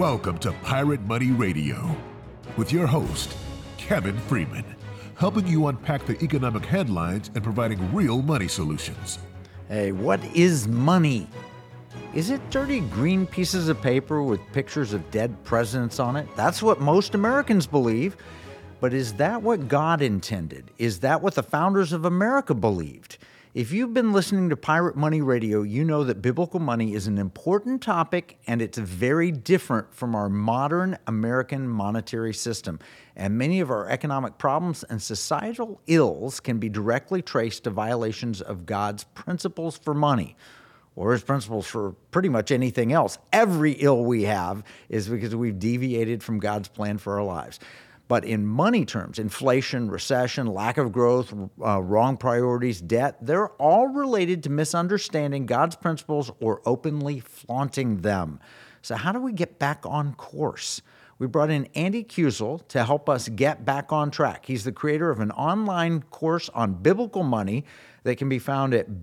Welcome to Pirate Money Radio with your host, Kevin Freeman, helping you unpack the economic headlines and providing real money solutions. Hey, what is money? Is it dirty green pieces of paper with pictures of dead presidents on it? That's what most Americans believe. But is that what God intended? Is that what the founders of America believed? If you've been listening to Pirate Money Radio, you know that biblical money is an important topic and it's very different from our modern American monetary system. And many of our economic problems and societal ills can be directly traced to violations of God's principles for money, or his principles for pretty much anything else. Every ill we have is because we've deviated from God's plan for our lives. But in money terms, inflation, recession, lack of growth, wrong priorities, debt, they're all related to misunderstanding God's principles or openly flaunting them. So how do we get back on course? We brought in Andy Kuesel to help us get back on track. He's the creator of an online course on biblical money that can be found at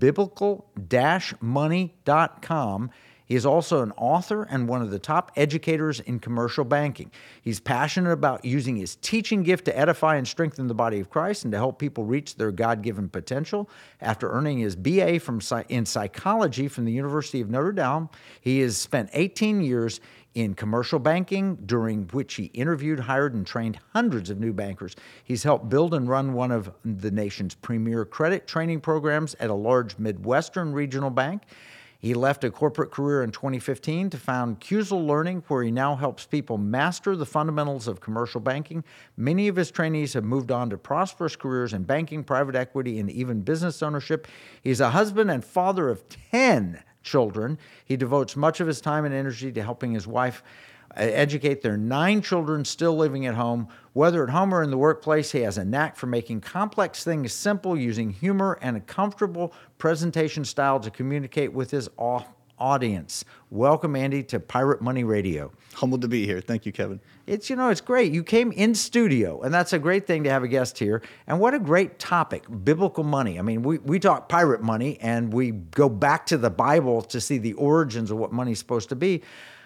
biblical-money.com. He is also an author and one of the top educators in commercial banking. He's passionate about using his teaching gift to edify and strengthen the body of Christ and to help people reach their God-given potential. After earning his BA in psychology from the University of Notre Dame, he has spent 18 years in commercial banking, during which he interviewed, hired, and trained hundreds of new bankers. He's helped build and run one of the nation's premier credit training programs at a large Midwestern regional bank. He left a corporate career in 2015 to found Kuesel Learning, where he now helps people master the fundamentals of commercial banking. Many of his trainees have moved on to prosperous careers in banking, private equity, and even business ownership. He's a husband and father of 10 children. He devotes much of his time and energy to helping his wife educate their 9 children still living at home. Whether at home or in the workplace, he has a knack for making complex things simple, using humor and a comfortable presentation style to communicate with his audience. Welcome, Andy, to Pirate Money Radio. Humbled to be here. Thank you, Kevin. It's great. You came in studio, and that's a great thing to have a guest here. And what a great topic, biblical money. I mean, we talk pirate money, and we go back to the Bible to see the origins of what money's supposed to be.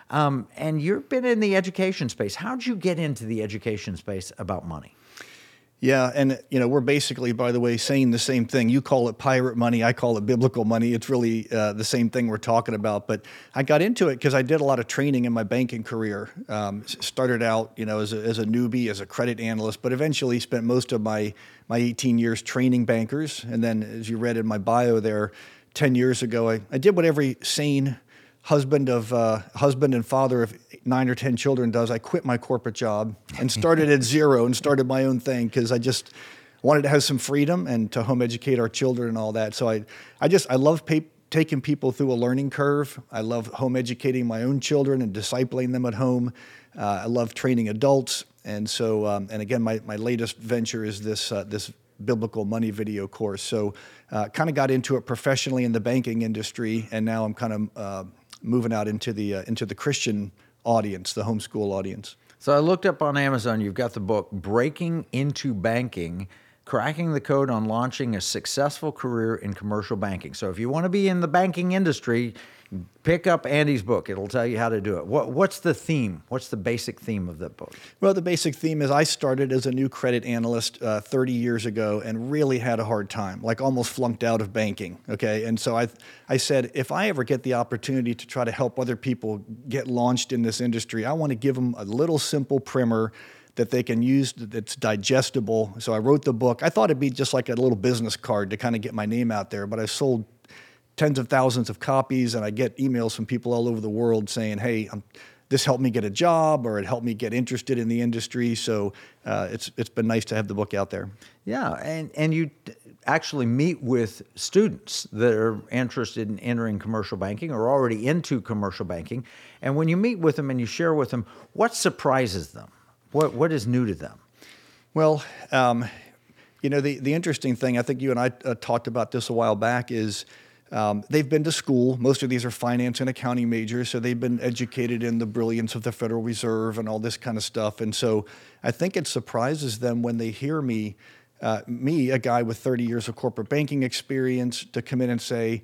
And you've been in the education space. How'd you get into the education space about money? Yeah, and we're basically, by the way, saying the same thing. You call it pirate money, I call it biblical money. It's really the same thing we're talking about. But I got into it because I did a lot of training in my banking career. Started out, as a newbie, as a credit analyst, but eventually spent most of my 18 years training bankers. And then, as you read in my bio there, 10 years ago, I did what every sane husband and father of 9 or 10 children does. I quit my corporate job and started at zero and started my own thing because I just wanted to have some freedom and to home educate our children and all that. So I love taking people through a learning curve. I love home educating my own children and discipling them at home. I love training adults. And so, and again, my latest venture is this biblical money video course. So kind of got into it professionally in the banking industry, and now I'm kind of moving out into the Christian audience, the homeschool audience. So I looked up on Amazon, you've got the book, Breaking into Banking, Cracking the Code on Launching a Successful Career in Commercial Banking. So if you want to be in the banking industry, pick up Andy's book. It'll tell you how to do it. What's the theme? What's the basic theme of that book? Well, the basic theme is I started as a new credit analyst 30 years ago and really had a hard time, like almost flunked out of banking, okay? And so I said, if I ever get the opportunity to try to help other people get launched in this industry, I want to give them a little simple primer that they can use that's digestible. So I wrote the book. I thought it'd be just like a little business card to kind of get my name out there, but I sold tens of thousands of copies, and I get emails from people all over the world saying, hey, this helped me get a job, or it helped me get interested in the industry. So it's been nice to have the book out there. Yeah, and you actually meet with students that are interested in entering commercial banking or already into commercial banking. And when you meet with them and you share with them, what surprises them? What is new to them? Well, the interesting thing, I think you and I talked about this a while back, is they've been to school. Most of these are finance and accounting majors, so they've been educated in the brilliance of the Federal Reserve and all this kind of stuff. And so I think it surprises them when they hear me, a guy with 30 years of corporate banking experience, to come in and say,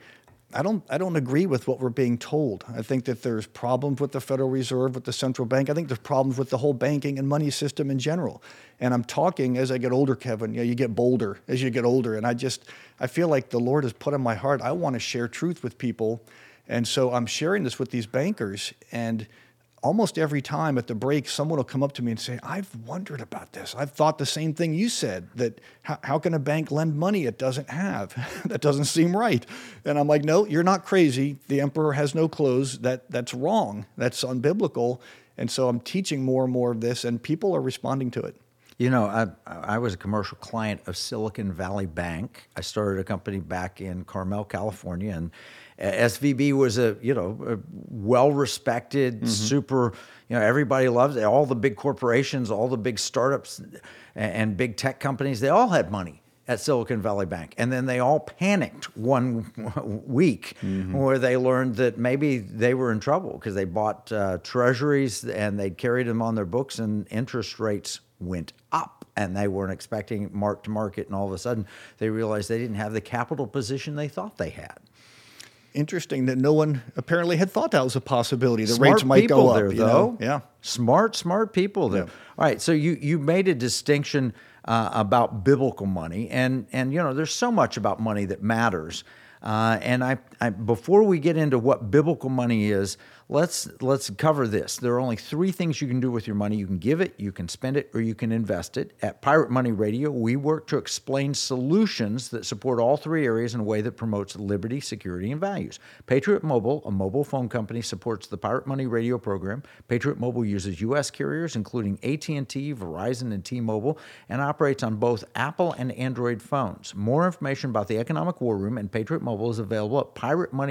I don't agree with what we're being told. I think that there's problems with the Federal Reserve, with the central bank. I think there's problems with the whole banking and money system in general. And I'm talking as I get older, Kevin. You get bolder as you get older. And I feel like the Lord has put in my heart, I want to share truth with people. And so I'm sharing this with these bankers, and almost every time at the break, someone will come up to me and say, I've wondered about this. I've thought the same thing you said, that how can a bank lend money it doesn't have? That doesn't seem right. And I'm like, no, you're not crazy. The emperor has no clothes. That's wrong. That's unbiblical. And so I'm teaching more and more of this, and people are responding to it. You know, I was a commercial client of Silicon Valley Bank. I started a company back in Carmel, California, and SVB was a well-respected, super, everybody loves it. All the big corporations, all the big startups and big tech companies, they all had money at Silicon Valley Bank. And then they all panicked one week where they learned that maybe they were in trouble because they bought treasuries and they carried them on their books, and interest rates went up, and they weren't expecting mark to market. And all of a sudden they realized they didn't have the capital position they thought they had. Interesting that no one apparently had thought that was a possibility. The Smart rates might go up. there, though. Yeah. Smart people there. Yeah. All right, so you made a distinction about biblical money, and there's so much about money that matters. And I before we get into what biblical money is, let's cover this. There are only 3 things you can do with your money. You can give it, you can spend it, or you can invest it. At Pirate Money Radio, we work to explain solutions that support all 3 areas in a way that promotes liberty, security, and values. Patriot Mobile, a mobile phone company, supports the Pirate Money Radio program. Patriot Mobile uses U.S. carriers, including AT&T, Verizon, and T-Mobile, and operates on both Apple and Android phones. More information about the Economic War Room and Patriot Mobile is available at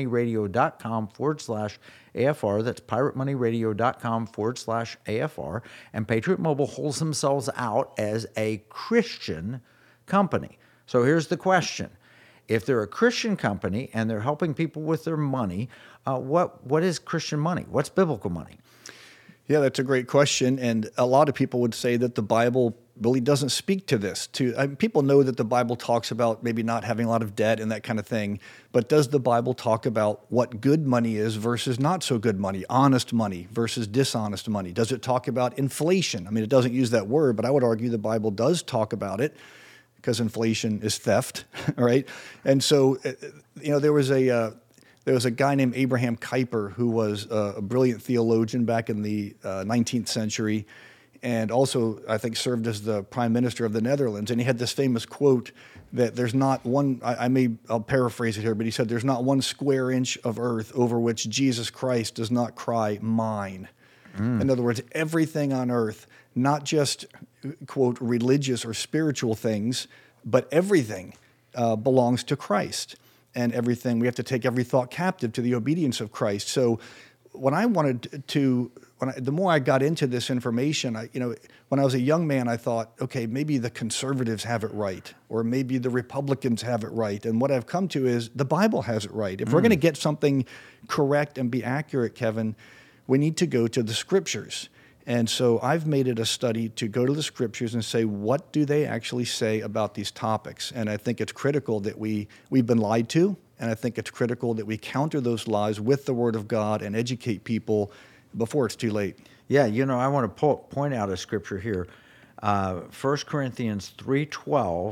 piratemoneyradio.com/AFR. That's piratemoneyradio.com/AFR. And Patriot Mobile holds themselves out as a Christian company. So here's the question. If they're a Christian company and they're helping people with their money, what is Christian money? What's biblical money? Yeah, that's a great question. And a lot of people would say that the Bible really doesn't speak to this. People know that the Bible talks about maybe not having a lot of debt and that kind of thing, but does the Bible talk about what good money is versus not so good money, honest money versus dishonest money? Does it talk about inflation? I mean, it doesn't use that word, but I would argue the Bible does talk about it, because inflation is theft, right? And so, there was a guy named Abraham Kuyper who was a brilliant theologian back in the 19th century, and also, I think, served as the prime minister of the Netherlands. And he had this famous quote that there's not one, I'll paraphrase it here, but he said, there's not one square inch of earth over which Jesus Christ does not cry, mine. In other words, everything on earth, not just, quote, religious or spiritual things, but everything belongs to Christ. And everything, we have to take every thought captive to the obedience of Christ. So when I wanted to, the more I got into this information, when I was a young man, I thought, okay, maybe the conservatives have it right, or maybe the Republicans have it right. And what I've come to is the Bible has it right. If we're going to get something correct and be accurate, Kevin, we need to go to the Scriptures. And so I've made it a study to go to the Scriptures and say, what do they actually say about these topics? And I think it's critical that we've been lied to, and I think it's critical that we counter those lies with the Word of God and educate people before it's too late. Yeah, I want to point out a scripture here. 1 Corinthians 3:12.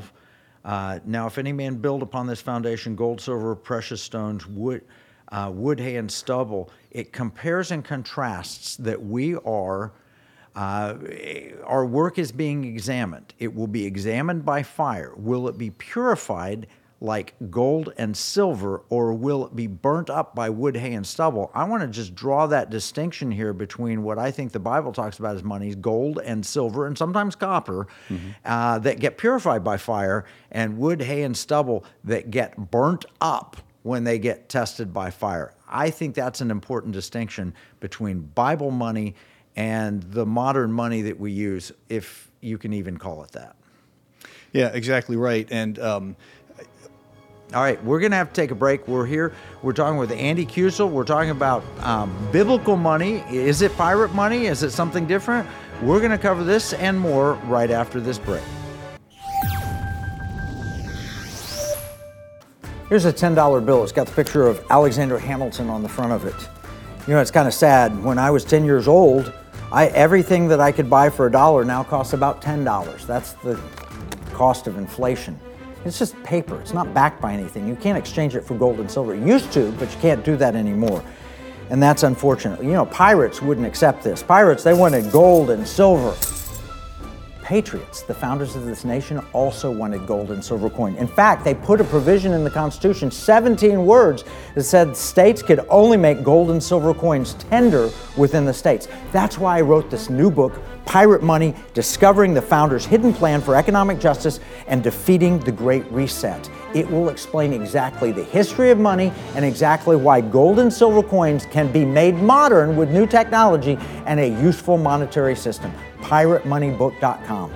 Now, if any man build upon this foundation gold, silver, precious stones, wood, hay, and stubble, it compares and contrasts that our work is being examined. It will be examined by fire. Will it be purified like gold and silver, or will it be burnt up by wood, hay, and stubble? I want to just draw that distinction here between what I think the Bible talks about as money, gold and silver, and sometimes copper, that get purified by fire, and wood, hay, and stubble that get burnt up when they get tested by fire. I think that's an important distinction between Bible money and the modern money that we use, if you can even call it that. Yeah, exactly right. And all right, we're going to have to take a break. We're talking with Andy Kusel. We're talking about biblical money. Is it pirate money? Is it something different? We're going to cover this and more right after this break. Here's a $10 bill. It's got the picture of Alexander Hamilton on the front of it. You know, it's kind of sad. When I was 10 years old, everything that I could buy for $1 now costs about $10. That's the cost of inflation. It's just paper. It's not backed by anything. You can't exchange it for gold and silver. You used to, but you can't do that anymore. And that's unfortunate. You know, pirates wouldn't accept this. Pirates, they wanted gold and silver. Patriots, the founders of this nation, also wanted gold and silver coin. In fact, they put a provision in the Constitution, 17 words, that said states could only make gold and silver coins tender within the states. That's why I wrote this new book, Pirate Money, Discovering the Founders' Hidden Plan for Economic Justice and Defeating the Great Reset. It will explain exactly the history of money and exactly why gold and silver coins can be made modern with new technology and a useful monetary system. PirateMoneyBook.com.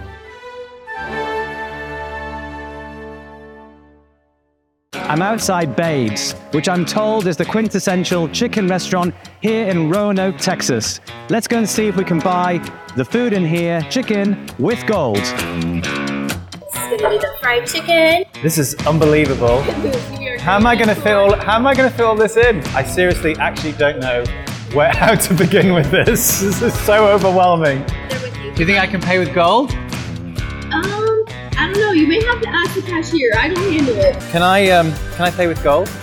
I'm outside Babe's, which I'm told is the quintessential chicken restaurant here in Roanoke, Texas. Let's go and see if we can buy the food in here, chicken with gold. This is gonna be the fried chicken. This is unbelievable. How am I going to fit all this in? I seriously actually don't know how to begin with this. This is so overwhelming. Do you think I can pay with gold? I don't know. You may have to ask the cashier. I don't handle it. Can I pay with gold?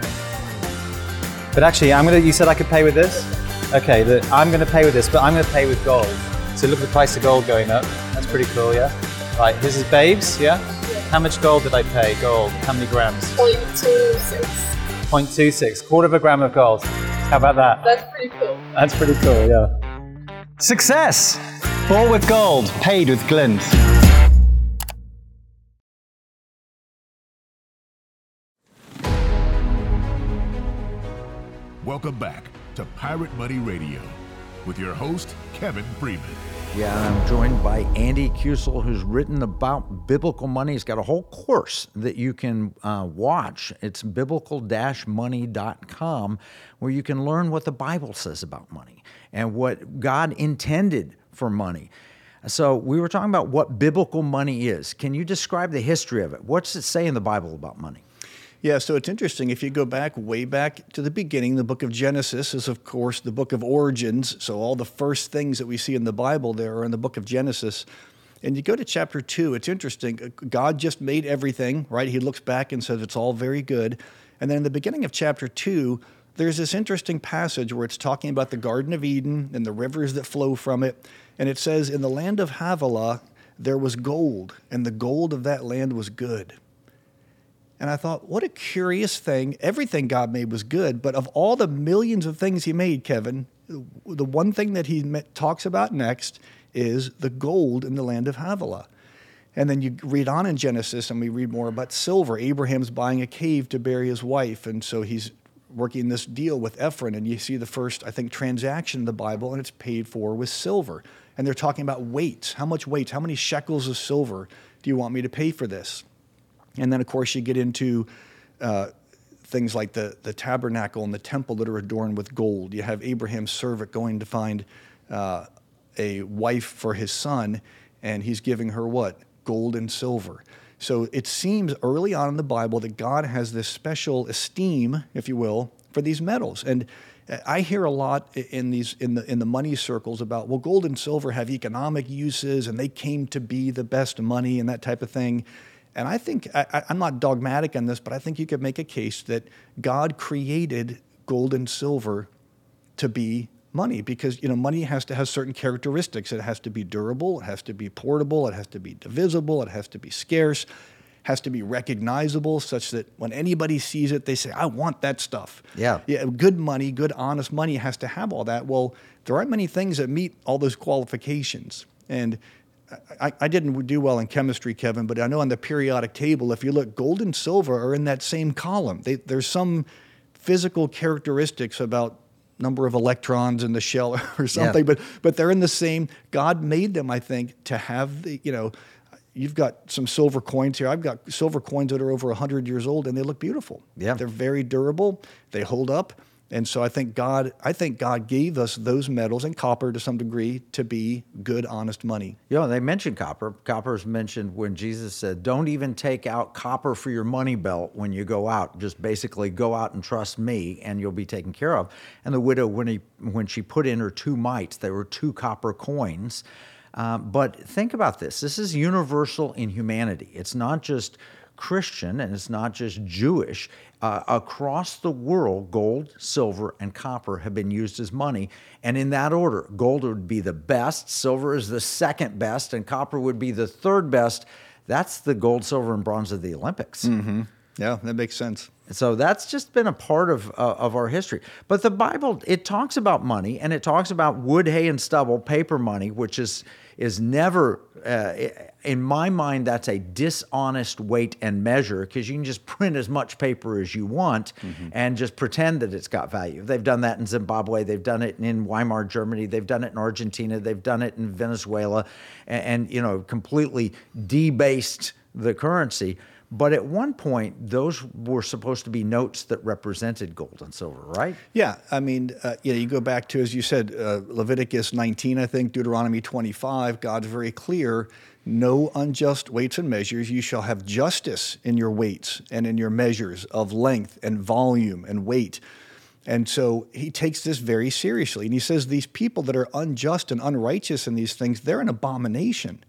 But actually, you said I could pay with this? Okay, I'm gonna pay with this, but I'm gonna pay with gold. So look at the price of gold going up. That's pretty cool, yeah? Right, this is Babes, yeah? How much gold did I pay? Gold, how many grams? 0.26. 0.26, quarter of a gram of gold. How about that? That's pretty cool. That's pretty cool, yeah. Success! Bought with gold, paid with glint. Welcome back to Pirate Money Radio with your host, Kevin Freeman. Yeah, and I'm joined by Andy Kusel, who's written about biblical money. He's got a whole course that you can watch. It's biblical-money.com, where you can learn what the Bible says about money and what God intended for money. So we were talking about what biblical money is. Can you describe the history of it? What's it say in the Bible about money? Yeah, so it's interesting. If you go way back to the beginning, the book of Genesis is, of course, the book of origins. So all the first things that we see in the Bible there are in the book of Genesis. And you go to chapter 2, it's interesting. God just made everything, right? He looks back and says it's all very good. And then in the beginning of chapter 2, there's this interesting passage where it's talking about the Garden of Eden and the rivers that flow from it. And it says, in the land of Havilah, there was gold, and the gold of that land was good. And I thought, what a curious thing. Everything God made was good, but of all the millions of things he made, Kevin, the one thing that he talks about next is the gold in the land of Havilah. And then you read on in Genesis, and we read more about silver. Abraham's buying a cave to bury his wife, and so he's working this deal with Ephron, and you see the first, I think, transaction in the Bible, and it's paid for with silver. And they're talking about weights. How much weights? How many shekels of silver do you want me to pay for this? And then, of course, you get into things like the tabernacle and the temple that are adorned with gold. You have Abraham's servant going to find a wife for his son, and he's giving her what? Gold and silver. So it seems early on in the Bible that God has this special esteem, if you will, for these metals. And I hear a lot in the money circles about, well, gold and silver have economic uses, and they came to be the best money and that type of thing. And I think, I'm not dogmatic on this, but I think you could make a case that God created gold and silver to be money because, money has to have certain characteristics. It has to be durable, it has to be portable, it has to be divisible, it has to be scarce, has to be recognizable such that when anybody sees it, they say, I want that stuff. Yeah, good money, good honest money has to have all that. Well, there aren't many things that meet all those qualifications. And I didn't do well in chemistry, Kevin, but I know on the periodic table, if you look, gold and silver are in that same column. There's some physical characteristics about number of electrons in the shell or something, but they're in the same. God made them, I think, to have the, you've got some silver coins here. I've got silver coins that are over 100 years old, and they look beautiful. Yeah. They're very durable. They hold up. And so I think God gave us those metals and copper to some degree to be good, honest money. You know, they mentioned copper. Copper is mentioned when Jesus said, don't even take out copper for your money belt when you go out. Just basically go out and trust me and you'll be taken care of. And the widow, when she put in her 2 mites, there were 2 copper coins. But think about this. This is universal in humanity. It's not just Christian and it's not just Jewish. Across the world, gold, silver, and copper have been used as money. And in that order, gold would be the best, silver is the second best, and copper would be the third best. That's the gold, silver, and bronze of the Olympics. Mm-hmm. Yeah, that makes sense. So that's just been a part of our history. But the Bible, it talks about money, and it talks about wood, hay, and stubble, paper money, which is never, in my mind, that's a dishonest weight and measure, because you can just print as much paper as you want and just pretend that it's got value. They've done that in Zimbabwe. They've done it in Weimar, Germany. They've done it in Argentina. They've done it in Venezuela, and you know, completely debased the currency. But at one point, those were supposed to be notes that represented gold and silver, right? Yeah, I mean, you go back to, as you said, Leviticus 19, I think, Deuteronomy 25, God's very clear, no unjust weights and measures. You shall have justice in your weights and in your measures of length and volume and weight. And so he takes this very seriously. And he says these people that are unjust and unrighteous in these things, they're an abomination.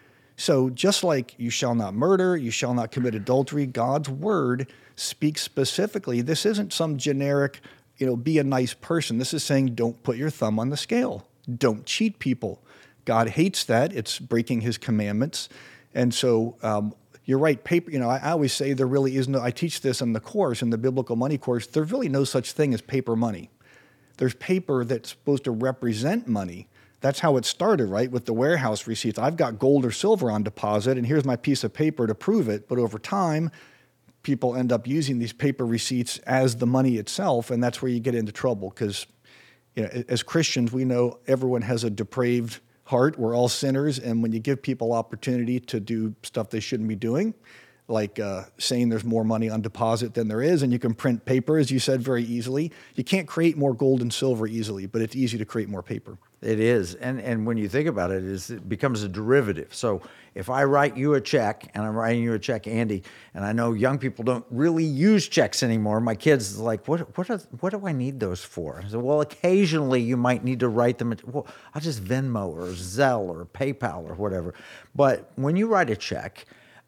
So just like you shall not murder, you shall not commit adultery, God's word speaks specifically. This isn't some generic, be a nice person. This is saying don't put your thumb on the scale. Don't cheat people. God hates that. It's breaking his commandments. And so you're right, paper, I always say there really is no, I teach this in the course, in the biblical money course, there's really no such thing as paper money. There's paper that's supposed to represent money. That's how it started, right, with the warehouse receipts. I've got gold or silver on deposit, and here's my piece of paper to prove it. But over time, people end up using these paper receipts as the money itself, and that's where you get into trouble. Because as Christians, we know everyone has a depraved heart. We're all sinners, and when you give people opportunity to do stuff they shouldn't be doing, like saying there's more money on deposit than there is, and you can print paper, as you said, very easily. You can't create more gold and silver easily, but it's easy to create more paper. It is. And when you think about it, it becomes a derivative. So if I write you a check, and I'm writing you a check, Andy, and I know young people don't really use checks anymore. My kids are like, what do I need those for? I said, well, occasionally you might need to write them. Well, I'll just Venmo or Zelle or PayPal or whatever. But when you write a check,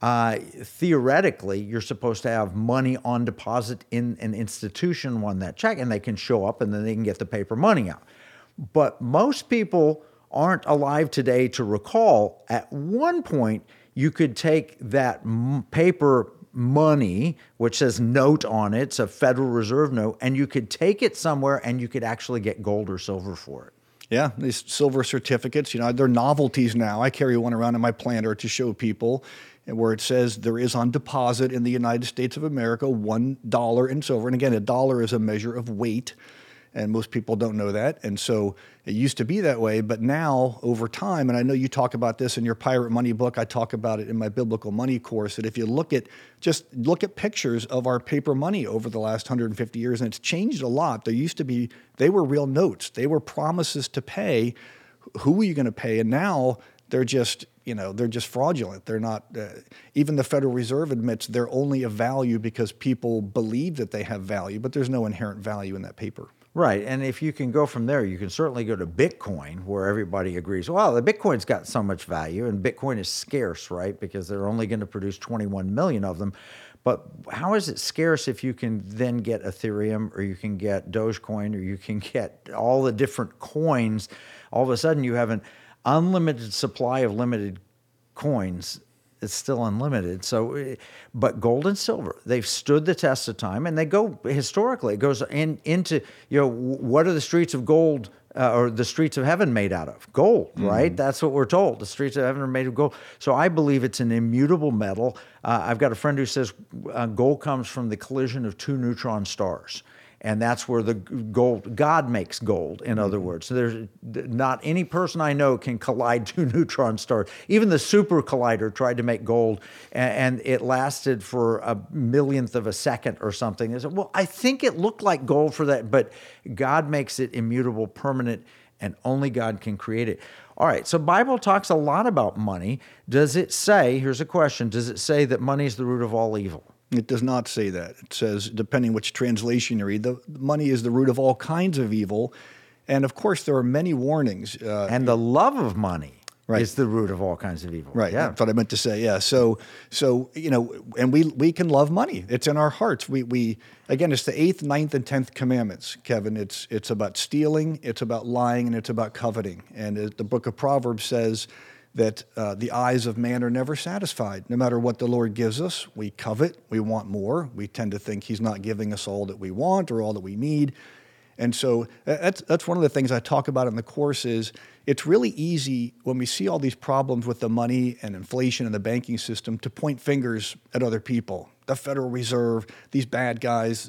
theoretically, you're supposed to have money on deposit in an institution on that check, and they can show up and then they can get the paper money out. But most people aren't alive today to recall at one point you could take that paper money, which says note on it, it's a Federal Reserve note, and you could take it somewhere and you could actually get gold or silver for it. Yeah, these silver certificates, they're novelties now. I carry one around in my planter to show people where it says there is on deposit in the United States of America $1 in silver. And again, a dollar is a measure of weight. And most people don't know that. And so it used to be that way, but now over time, and I know you talk about this in your Pirate Money book, I talk about it in my Biblical Money course, that if you look at pictures of our paper money over the last 150 years, and it's changed a lot. There used to be, they were real notes. They were promises to pay. Who are you going to pay? And now they're just, they're just fraudulent. They're not, even the Federal Reserve admits they're only of value because people believe that they have value, but there's no inherent value in that paper. Right, and if you can go from there, you can certainly go to Bitcoin, where everybody agrees, well, the Bitcoin's got so much value, and Bitcoin is scarce, right, because they're only going to produce 21 million of them. But how is it scarce if you can then get Ethereum, or you can get Dogecoin, or you can get all the different coins? All of a sudden, you have an unlimited supply of limited coins. It's still unlimited. So, but gold and silver, they've stood the test of time, and they go historically. It goes into what are the streets of gold or the streets of heaven made out of? Gold, right? That's what we're told. The streets of heaven are made of gold. So I believe it's an immutable metal. I've got a friend who says gold comes from the collision of 2 neutron stars. And that's where the gold, God makes gold, in other words. So there's not any person I know can collide two neutron stars. Even the super collider tried to make gold, and it lasted for a millionth of a second or something. They said, well, I think it looked like gold for that, but God makes it immutable, permanent, and only God can create it. All right, so Bible talks a lot about money. Does it say, here's a question, does it say that money is the root of all evil? It does not say that. It says, depending which translation you read, the money is the root of all kinds of evil. And of course, there are many warnings. And the love of money Right. is the root of all kinds of evil. Right. Yeah. That's what I meant to say. Yeah. So and we can love money. It's in our hearts. We again, it's the 8th, 9th, and 10th commandments, Kevin. It's about stealing, it's about lying, and it's about coveting. And the book of Proverbs says that the eyes of man are never satisfied. No matter what the Lord gives us, we covet, we want more. We tend to think he's not giving us all that we want or all that we need. And so that's one of the things I talk about in the course is it's really easy when we see all these problems with the money and inflation and the banking system to point fingers at other people, the Federal Reserve, these bad guys,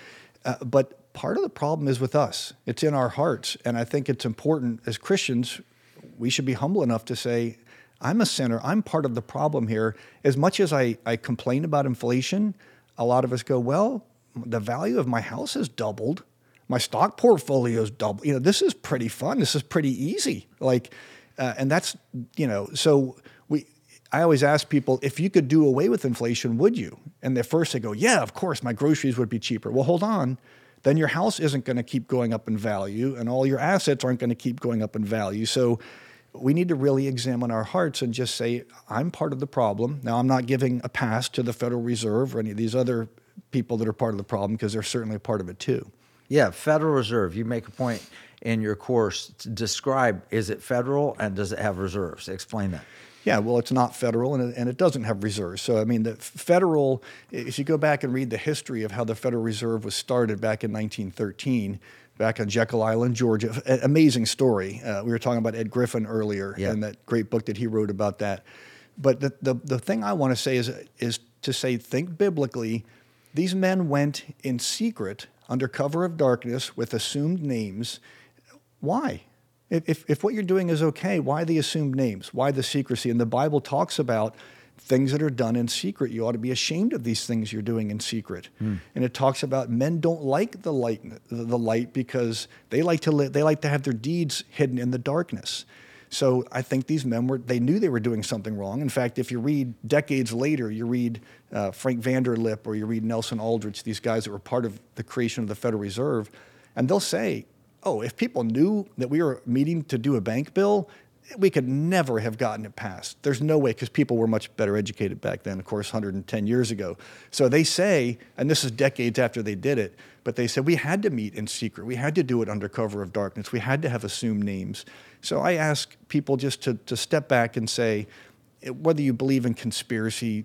but part of the problem is with us. It's in our hearts. And I think it's important as Christians, we should be humble enough to say, I'm a sinner. I'm part of the problem here. As much as I complain about inflation, a lot of us go, well, the value of my house has doubled. My stock portfolio's doubled. This is pretty fun. This is pretty easy. And that's, so I always ask people, if you could do away with inflation, would you? And at first they go, yeah, of course, my groceries would be cheaper. Well, hold on. Then your house isn't going to keep going up in value, and all your assets aren't going to keep going up in value. So we need to really examine our hearts and just say, I'm part of the problem. Now, I'm not giving a pass to the Federal Reserve or any of these other people that are part of the problem, because they're certainly a part of it too. Yeah, Federal Reserve. You make a point in your course to describe, is it federal and does it have reserves? Explain that. Yeah, well, it's not federal and it doesn't have reserves. So, I mean, the federal, if you go back and read the history of how the Federal Reserve was started back in 1913, back on Jekyll Island, Georgia, amazing story. We were talking about Ed Griffin earlier and that great book that he wrote about that. But the thing I want to say is to say, think biblically. These men went in secret under cover of darkness with assumed names. Why? If what you're doing is okay, why the assumed names? Why the secrecy? And the Bible talks about things that are done in secret. You ought to be ashamed of these things you're doing in secret. And it talks about men don't like the light because they like to have their deeds hidden in the darkness. So I think these men they knew they were doing something wrong. In fact, if you read decades later, you read Frank Vanderlip or you read Nelson Aldrich, these guys that were part of the creation of the Federal Reserve, and they'll say, oh, if people knew that we were meeting to do a bank bill, we could never have gotten it passed. There's no way, because people were much better educated back then, of course, 110 years ago. So they say, and this is decades after they did it, but they said we had to meet in secret. We had to do it under cover of darkness. We had to have assumed names. So I ask people just to step back and say, whether you believe in conspiracies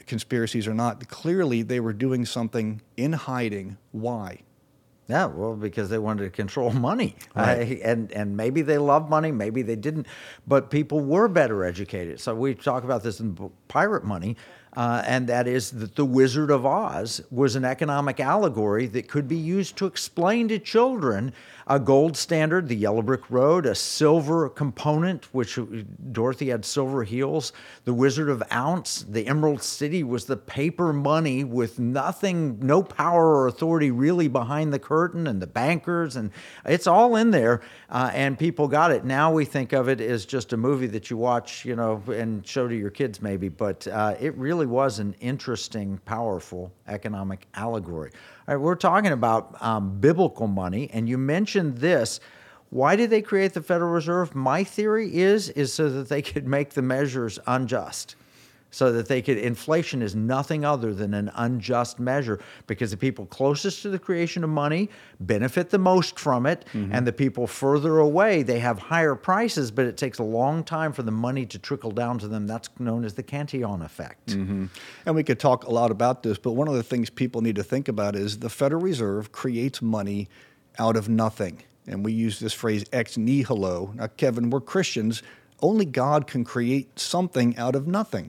or not, clearly they were doing something in hiding. Why? Yeah, well, because they wanted to control money. Right. And maybe they loved money, maybe they didn't, but people were better educated. So we talk about this in Pirate Money, and that is that the Wizard of Oz was an economic allegory that could be used to explain to children a gold standard, the yellow brick road, a silver component, which Dorothy had silver heels, the Wizard of Ounce, the Emerald City was the paper money with nothing, no power or authority really behind the curtain, and the bankers, and it's all in there, and people got it. Now we think of it as just a movie that you watch, and show to your kids maybe, but it really was an interesting, powerful economic allegory. All right, we're talking about biblical money, and you mentioned this. Why did they create the Federal Reserve? My theory is so that they could make the measures unjust, so that inflation is nothing other than an unjust measure, because the people closest to the creation of money benefit the most from it, and the people further away, they have higher prices, but it takes a long time for the money to trickle down to them. That's known as the Cantillon effect. And we could talk a lot about this, but one of the things people need to think about is the Federal Reserve creates money out of nothing. And we use this phrase ex nihilo. Now, Kevin, we're Christians. Only God can create something out of nothing.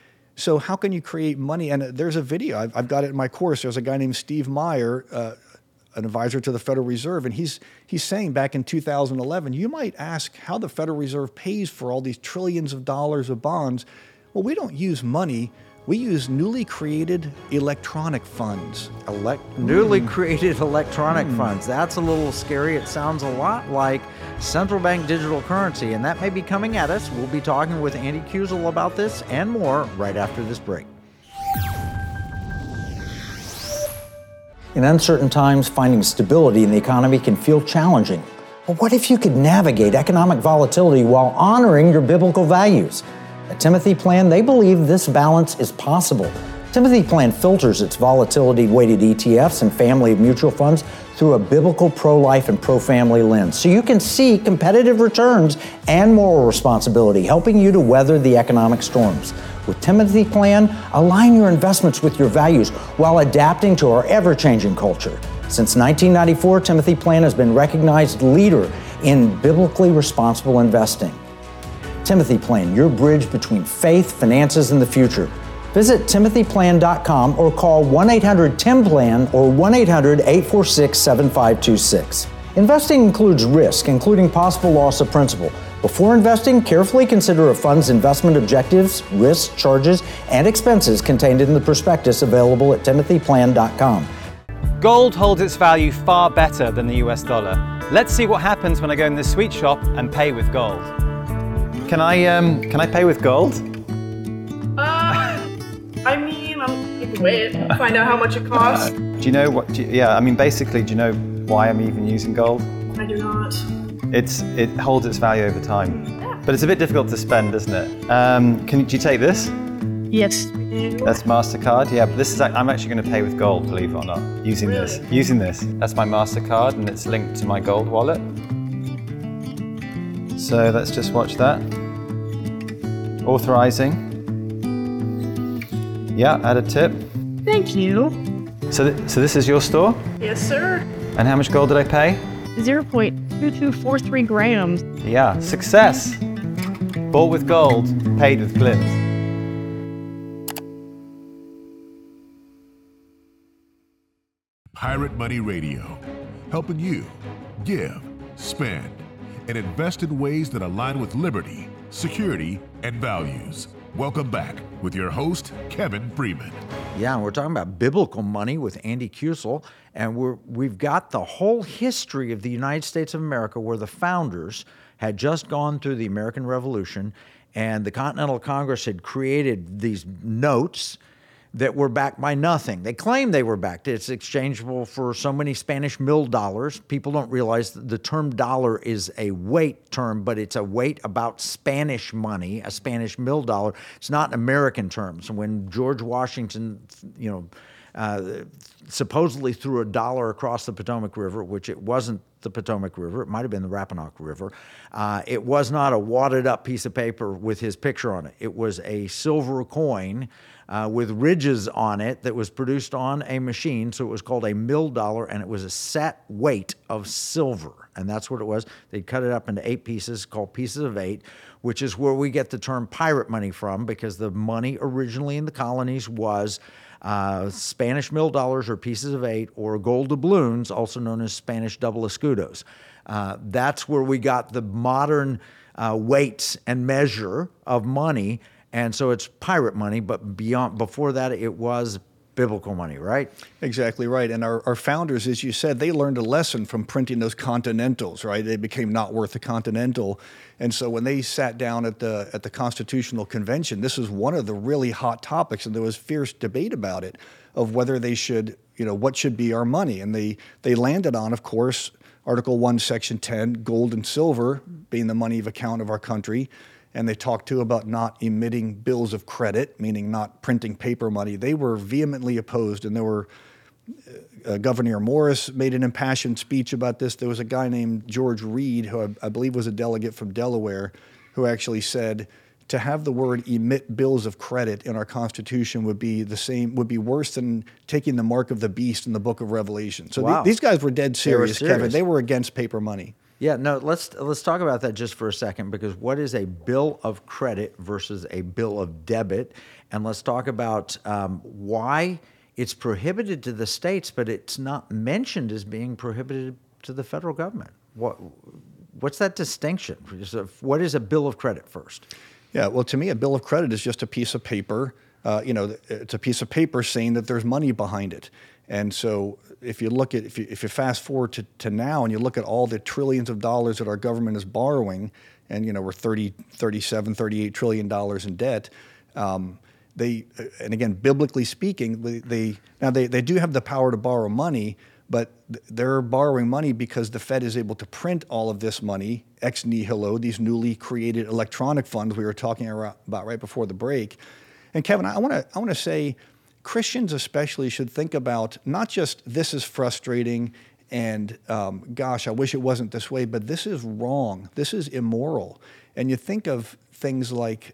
So how can you create money? And there's a video. I've got it in my course. There's a guy named Steve Meyer, an advisor to the Federal Reserve, and he's saying back in 2011, you might ask how the Federal Reserve pays for all these trillions of dollars of bonds. Well, we don't use money. We use newly created electronic funds. Newly created electronic funds. That's a little scary. It sounds a lot like central bank digital currency, and that may be coming at us. We'll be talking with Andy Kuezel about this and more right after this break. In uncertain times, finding stability in the economy can feel challenging. But what if you could navigate economic volatility while honoring your biblical values? At Timothy Plan, they believe this balance is possible. Timothy Plan filters its volatility-weighted ETFs and family of mutual funds through a biblical pro-life and pro-family lens, so you can see competitive returns and moral responsibility, helping you to weather the economic storms. With Timothy Plan, align your investments with your values while adapting to our ever-changing culture. Since 1994, Timothy Plan has been recognized leader in biblically responsible investing. Timothy Plan, your bridge between faith, finances, and the future. Visit timothyplan.com or call 1-800-TIM-PLAN or 1-800-846-7526. Investing includes risk, including possible loss of principal. Before investing, carefully consider a fund's investment objectives, risks, charges, and expenses contained in the prospectus available at timothyplan.com. Gold holds its value far better than the US dollar. Let's see what happens when I go in this sweet shop and pay with gold. Can I pay with gold? I mean, you can wait, find out how much it costs. Do you know what? Basically, do you know why I'm even using gold? I do not. It holds its value over time, but it's a bit difficult to spend, isn't it? Do you take this? Yes. That's MasterCard. Yeah, but I'm actually going to pay with gold, believe it or not. Using this. That's my MasterCard, and it's linked to my gold wallet. So let's just watch that. Authorizing. Yeah, add a tip. Thank you. So this is your store? Yes, sir. And how much gold did I pay? 0.2243 grams. Yeah, success. Bought with gold, paid with glint. Pirate Money Radio, helping you give, spend, and invest in ways that align with liberty, security, and values. Welcome back with your host, Kevin Freeman. Yeah, and we're talking about biblical money with Andy Kuezel, and we've got the whole history of the United States of America, where the founders had just gone through the American Revolution, and the Continental Congress had created these notes that were backed by nothing. They claimed they were backed. It's exchangeable for so many Spanish mill dollars. People don't realize that the term dollar is a weight term, but it's a weight about Spanish money, a Spanish mill dollar. It's not an American term. So when George Washington, supposedly threw $1 across the Potomac River, which it wasn't the Potomac River, it might have been the Rappahannock River. It was not a wadded up piece of paper with his picture on it. It was a silver coin with ridges on it that was produced on a machine. So it was called a mill dollar, and it was a set weight of silver. And that's what it was. They cut it up into 8 pieces called pieces of 8, which is where we get the term pirate money from, because the money originally in the colonies was Spanish mill dollars or pieces of 8, or gold doubloons, also known as Spanish double escudos. That's where we got the modern weights and measure of money. And so it's pirate money, but before that, it was biblical money, right? Exactly right. And our founders, as you said, they learned a lesson from printing those Continentals, right? They became not worth a Continental. And so when they sat down at the Constitutional Convention, this was one of the really hot topics, and there was fierce debate about it, of whether they should, what should be our money. And they landed on, of course, Article 1, Section 10, gold and silver being the money of account of our country. And they talked too about not emitting bills of credit, meaning not printing paper money. They were vehemently opposed, and there were Governor Morris made an impassioned speech about this. There was a guy named George Reed, who I believe was a delegate from Delaware, who actually said to have the word emit bills of credit in our Constitution would be worse than taking the mark of the beast in the book of Revelation. So wow. These guys were dead serious, serious, Kevin. They were against paper money. Yeah, no, let's talk about that just for a second, because what is a bill of credit versus a bill of debit? And let's talk about why it's prohibited to the states, but it's not mentioned as being prohibited to the federal government. What's that distinction? What is a bill of credit first? Yeah, well, to me, a bill of credit is just a piece of paper. It's a piece of paper saying that there's money behind it. And so if you look at, if you fast forward to now and you look at all the trillions of dollars that our government is borrowing, and, we're 37, $38 trillion in debt, and again, biblically speaking, they do have the power to borrow money, but they're borrowing money because the Fed is able to print all of this money ex nihilo, these newly created electronic funds we were talking about right before the break. And Kevin, I want to say Christians especially should think about not just this is frustrating and gosh, I wish it wasn't this way, but this is wrong. This is immoral. And you think of things like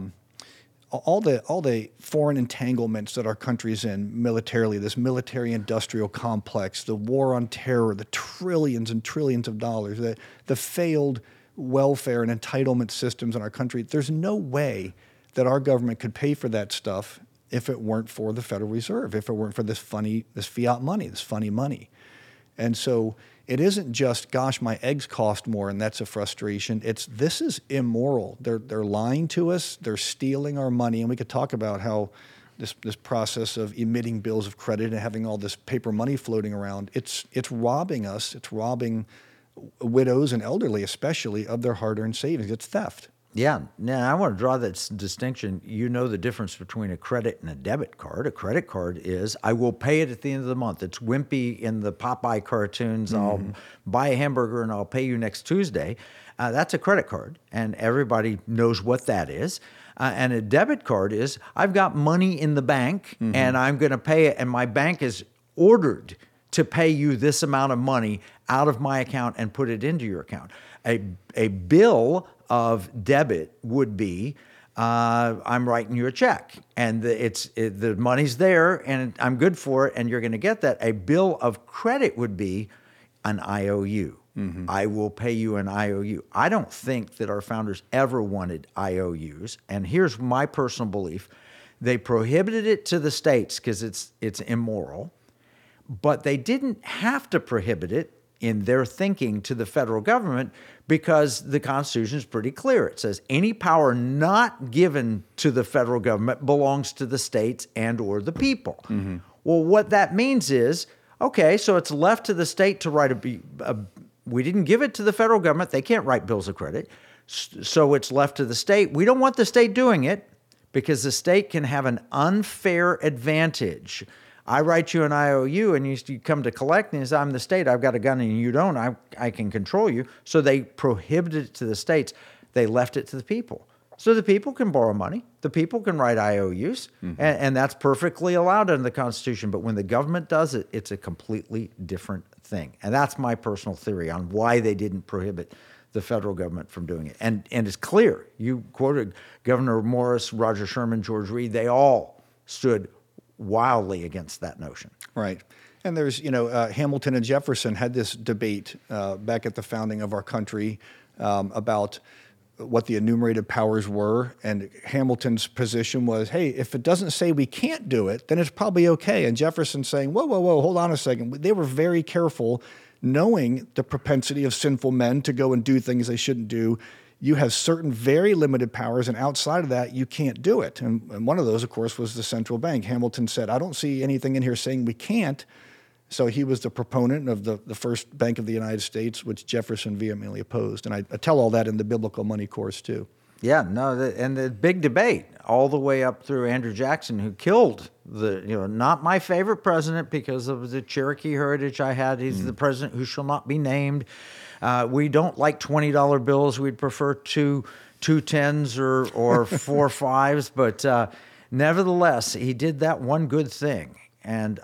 all the foreign entanglements that our country's in militarily, this military-industrial complex, the war on terror, the trillions and trillions of dollars, the failed welfare and entitlement systems in our country. There's no way that our government could pay for that stuff if it weren't for the Federal Reserve, if it weren't for this fiat money, this funny money. And so it isn't just, gosh, my eggs cost more and that's a frustration. This is immoral. They're lying to us. They're stealing our money. And we could talk about how this process of emitting bills of credit and having all this paper money floating around, it's robbing us. It's robbing widows and elderly especially of their hard-earned savings. It's theft. Yeah. Now, I want to draw that distinction. You know the difference between a credit and a debit card. A credit card is, I will pay it at the end of the month. It's Wimpy in the Popeye cartoons. Mm-hmm. I'll buy a hamburger and I'll pay you next Tuesday. That's a credit card, and everybody knows what that is. And a debit card is, I've got money in the bank, mm-hmm. and I'm going to pay it, and my bank is ordered to pay you this amount of money out of my account and put it into your account. A bill of debit would be, I'm writing you a check, and the money's there, and I'm good for it, and you're going to get that. A bill of credit would be an IOU. Mm-hmm. I will pay you an IOU. I don't think that our founders ever wanted IOUs, and here's my personal belief. They prohibited it to the states because it's immoral, but they didn't have to prohibit it in their thinking to the federal government, because the Constitution is pretty clear. It says any power not given to the federal government belongs to the states and or the people. Mm-hmm. Well, what that means is, okay, so it's left to the state to write we didn't give it to the federal government. They can't write bills of credit. So it's left to the state. We don't want the state doing it because the state can have an unfair advantage. I write you an IOU and you come to collect, and as I'm the state, I've got a gun and you don't, I can control you. So they prohibited it to the states. They left it to the people. So the people can borrow money. The people can write IOUs, mm-hmm. and that's perfectly allowed under the Constitution. But when the government does it, it's a completely different thing. And that's my personal theory on why they didn't prohibit the federal government from doing it. And it's clear. You quoted Governor Morris, Roger Sherman, George Reed. They all stood wildly against that notion. Right. And there's, Hamilton and Jefferson had this debate back at the founding of our country about what the enumerated powers were. And Hamilton's position was, hey, if it doesn't say we can't do it, then it's probably okay. And Jefferson saying, whoa, hold on a second. They were very careful, knowing the propensity of sinful men to go and do things they shouldn't do. You have certain very limited powers, and outside of that, you can't do it. And one of those, of course, was the central bank. Hamilton said, I don't see anything in here saying we can't. So he was the proponent of the first Bank of the United States, which Jefferson vehemently opposed. And I tell all that in the Biblical Money course, too. Yeah, no, and the big debate all the way up through Andrew Jackson, who killed not my favorite president because of the Cherokee heritage I had. He's the president who shall not be named. We don't like $20 bills. We'd prefer two 10s or 4 5s. But nevertheless, he did that one good thing. And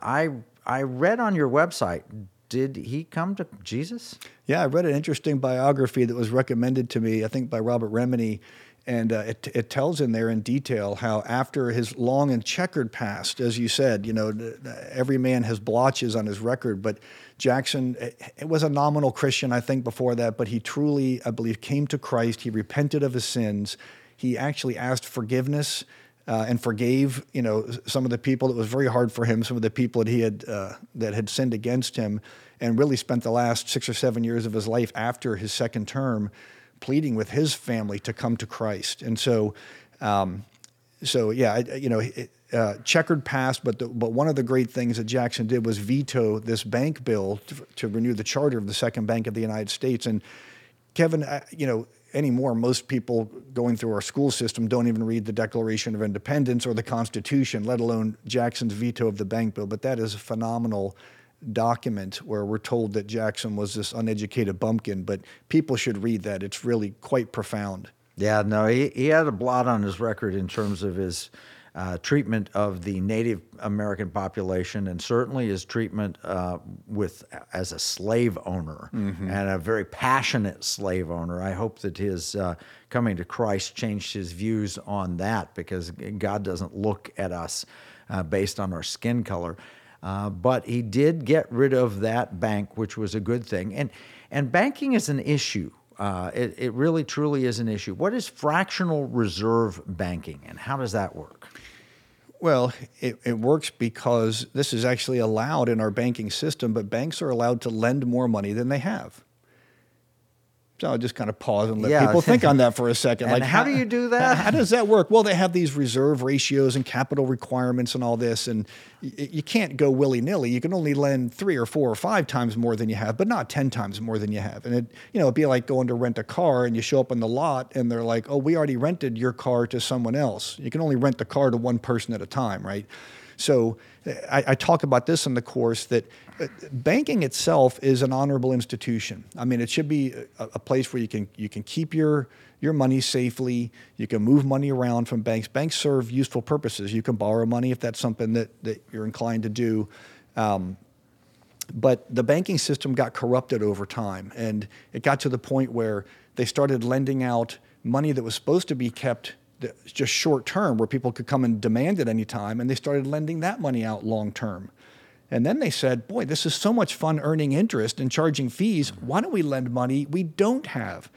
I read on your website, did he come to Jesus? Yeah, I read an interesting biography that was recommended to me, I think by Robert Remini. And it tells in there in detail how after his long and checkered past, as you said, every man has blotches on his record, but Jackson, it was a nominal Christian, I think, before that, but he truly, I believe, came to Christ. He repented of his sins. He actually asked forgiveness and forgave, some of the people. It was very hard for him, some of the people that had sinned against him, and really spent the last 6 or 7 years of his life after his second term pleading with his family to come to Christ. And so, checkered past, but one of the great things that Jackson did was veto this bank bill to renew the charter of the Second Bank of the United States. And Kevin, anymore, most people going through our school system don't even read the Declaration of Independence or the Constitution, let alone Jackson's veto of the bank bill. But that is a phenomenal document where we're told that Jackson was this uneducated bumpkin, but people should read that. It's really quite profound. Yeah, no, he had a blot on his record in terms of his treatment of the Native American population, and certainly his treatment as a slave owner, and a very passionate slave owner. I hope that his coming to Christ changed his views on that, because God doesn't look at us based on our skin color. But he did get rid of that bank, which was a good thing. And banking is an issue. It really, truly is an issue. What is fractional reserve banking, and how does that work? Well, it works because this is actually allowed in our banking system, but banks are allowed to lend more money than they have. So I'll just kind of pause and let people think on that for a second. And how do you do that? How does that work? Well, they have these reserve ratios and capital requirements and all this, and you can't go willy-nilly. You can only lend 3 or 4 or 5 times more than you have, but not 10 times more than you have. And it'd be like going to rent a car, and you show up in the lot, and they're like, "Oh, we already rented your car to someone else." You can only rent the car to one person at a time, right? So I talk about this in the course, that banking itself is an honorable institution. I mean, it should be a place where you can keep your money safely. You can move money around from banks. Banks serve useful purposes. You can borrow money if that's something that you're inclined to do. But the banking system got corrupted over time, and it got to the point where they started lending out money that was supposed to be kept just short term, where people could come and demand it any time, and they started lending that money out long term. And then they said, boy, this is so much fun earning interest and charging fees. Why don't we lend money we don't have?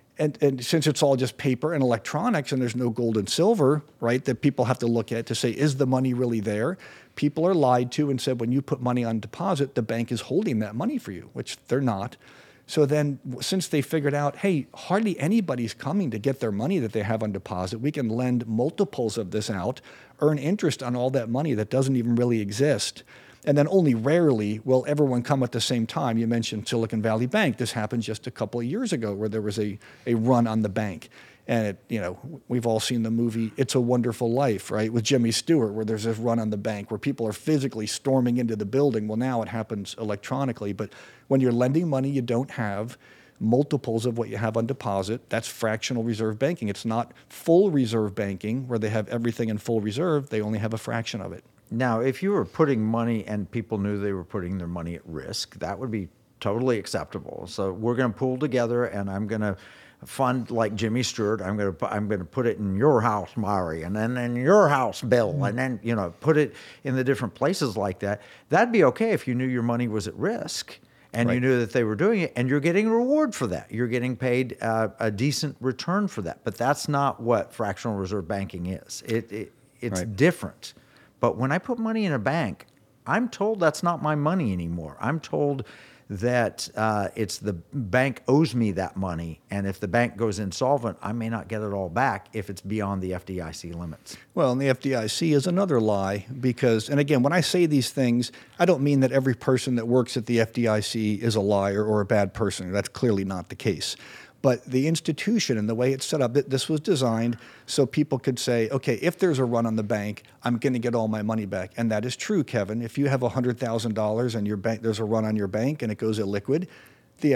And since it's all just paper and electronics, and there's no gold and silver, right, that people have to look at to say, is the money really there? People are lied to and said, when you put money on deposit, the bank is holding that money for you, which they're not. So then, since they figured out, hey, hardly anybody's coming to get their money that they have on deposit, we can lend multiples of this out, earn interest on all that money that doesn't even really exist. And then only rarely will everyone come at the same time. You mentioned Silicon Valley Bank. This happened just a couple of years ago, where there was a run on the bank. And we've all seen the movie It's a Wonderful Life, right, with Jimmy Stewart, where there's this run on the bank where people are physically storming into the building. Well, now it happens electronically. But when you're lending money you don't have, multiples of what you have on deposit, that's fractional reserve banking. It's not full reserve banking, where they have everything in full reserve. They only have a fraction of it. Now, if you were putting money and people knew they were putting their money at risk, that would be totally acceptable. So we're going to pool together, and I'm going to fund, like Jimmy Stewart. I'm going to put it in your house, Mari, and then in your house, Bill, and then put it in the different places like that. That'd be okay if you knew your money was at risk, and you knew that they were doing it, and you're getting a reward for that. You're getting paid a decent return for that. But that's not what fractional reserve banking is. It's different. But when I put money in a bank, I'm told that's not my money anymore. I'm told that it's the bank owes me that money, and if the bank goes insolvent, I may not get it all back if it's beyond the FDIC limits. Well, and the FDIC is another lie, because, and again, when I say these things, I don't mean that every person that works at the FDIC is a liar or a bad person. That's clearly not the case. But the institution and the way it's set up, this was designed so people could say, okay, if there's a run on the bank, I'm going to get all my money back. And that is true, Kevin. If you have $100,000 and your bank, there's a run on your bank and it goes illiquid, the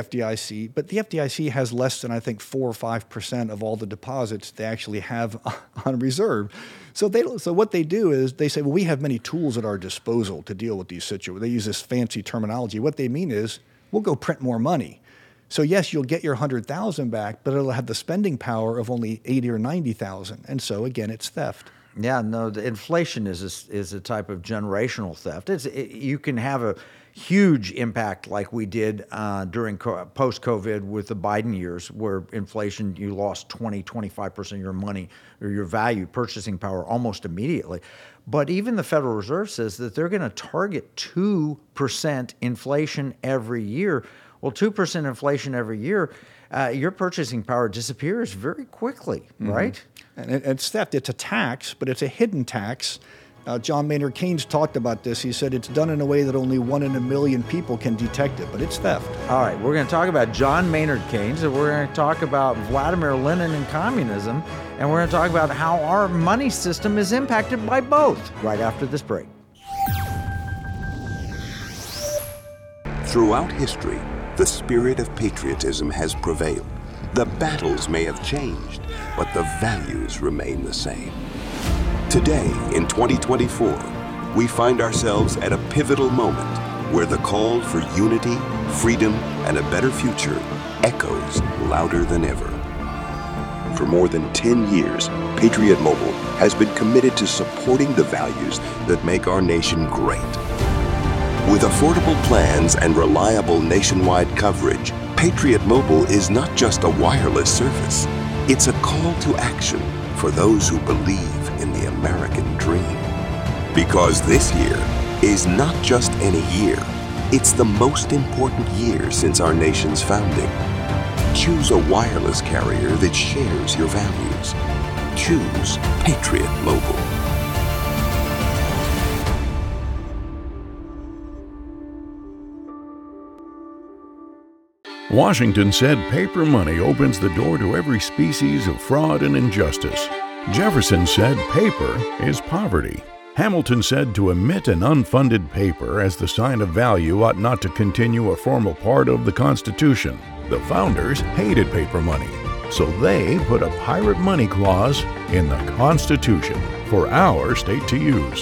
FDIC has less than, I think, 4 or 5% of all the deposits they actually have on reserve. So what they do is they say, well, we have many tools at our disposal to deal with these situations. They use this fancy terminology. What they mean is, we'll go print more money. So yes, you'll get your $100,000 back, but it'll have the spending power of only $80,000 or $90,000. And so again, it's theft. Yeah, no, the inflation is a type of generational theft. You can have a huge impact like we did during post-COVID with the Biden years, where inflation, you lost 25% of your money or your value, purchasing power almost immediately. But even the Federal Reserve says that they're going to target 2% inflation every year. Well, 2% inflation every year, your purchasing power disappears very quickly, right? And it's theft. It's a tax, but it's a hidden tax. John Maynard Keynes talked about this. He said it's done in a way that only 1 in a million people can detect it, but it's theft. All right, we're going to talk about John Maynard Keynes, and we're going to talk about Vladimir Lenin and communism, and we're going to talk about how our money system is impacted by both right after this break. Throughout history, the spirit of patriotism has prevailed. The battles may have changed, but the values remain the same. Today, in 2024, we find ourselves at a pivotal moment where the call for unity, freedom, and a better future echoes louder than ever. For more than 10 years, Patriot Mobile has been committed to supporting the values that make our nation great. With affordable plans and reliable nationwide coverage, Patriot Mobile is not just a wireless service. It's a call to action for those who believe in the American dream. Because this year is not just any year, it's the most important year since our nation's founding. Choose a wireless carrier that shares your values. Choose Patriot Mobile. Washington said paper money opens the door to every species of fraud and injustice. Jefferson said paper is poverty. Hamilton said to emit an unfunded paper as the sign of value ought not to continue a formal part of the Constitution. The founders hated paper money, so they put a pirate money clause in the Constitution for our state to use.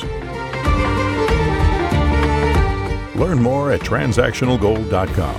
Learn more at transactionalgold.com.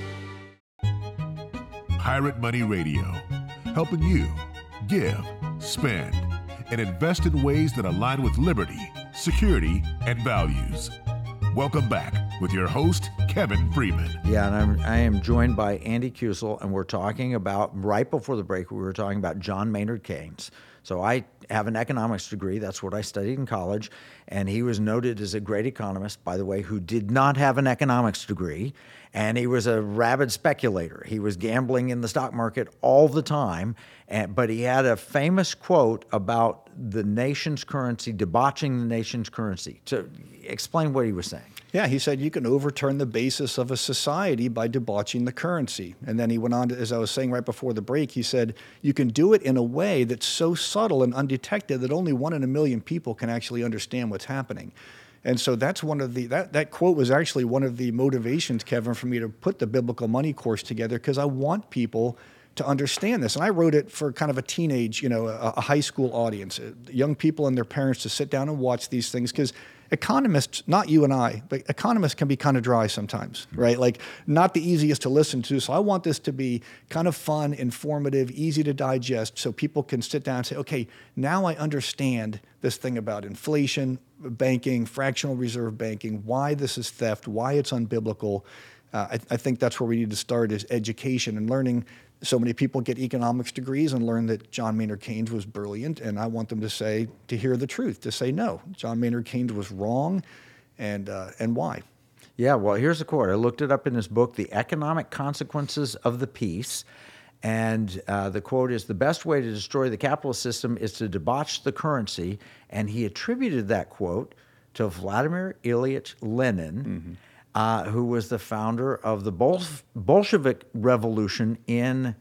Pirate Money Radio, helping you give, spend, and invest in ways that align with liberty, security, and values. Welcome back with your host, Kevin Freeman. Yeah, and I am joined by Andy Kusel, and we're talking about, right before the break, we were talking about John Maynard Keynes. So I have an economics degree. That's what I studied in college. And he was noted as a great economist, by the way, who did not have an economics degree. And he was a rabid speculator. He was gambling in the stock market all the time. But he had a famous quote about the nation's currency, debauching the nation's currency. To explain what he was saying. Yeah, he said you can overturn the basis of a society by debauching the currency. And then he went on to, as I was saying right before the break, he said you can do it in a way that's so subtle and undetected that only 1 in a million people can actually understand what's happening. And so that's one of the, that quote was actually one of the motivations, Kevin, for me to put the Biblical Money course together, because I want people to understand this. And I wrote it for kind of a teenage, a high school audience, young people and their parents to sit down and watch these things, because economists, not you and I, but economists can be kind of dry sometimes, right? Like not the easiest to listen to. So I want this to be kind of fun, informative, easy to digest, so people can sit down and say, okay, now I understand this thing about inflation, banking, fractional reserve banking, why this is theft, why it's unbiblical. I think that's where we need to start, is education and learning. So many people get economics degrees and learn that John Maynard Keynes was brilliant, and I want them to hear the truth, to say, no, John Maynard Keynes was wrong, and why. Yeah, well, here's the quote. I looked it up in his book, The Economic Consequences of the Peace, and the quote is, the best way to destroy the capitalist system is to debauch the currency, and he attributed that quote to Vladimir Ilyich Lenin, who was the founder of the Bolshevik Revolution in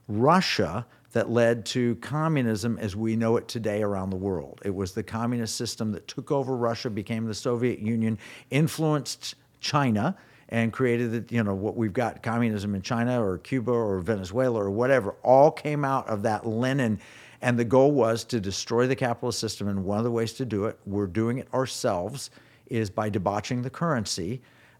Russia that led to communism as we know it today around the world. It was the communist system that took over Russia, became the Soviet Union, influenced China, and created what we've got, communism in China or Cuba or Venezuela or whatever, all came out of that Lenin. And the goal was to destroy the capitalist system. And one of the ways to do it, we're doing it ourselves, is by debauching the currency.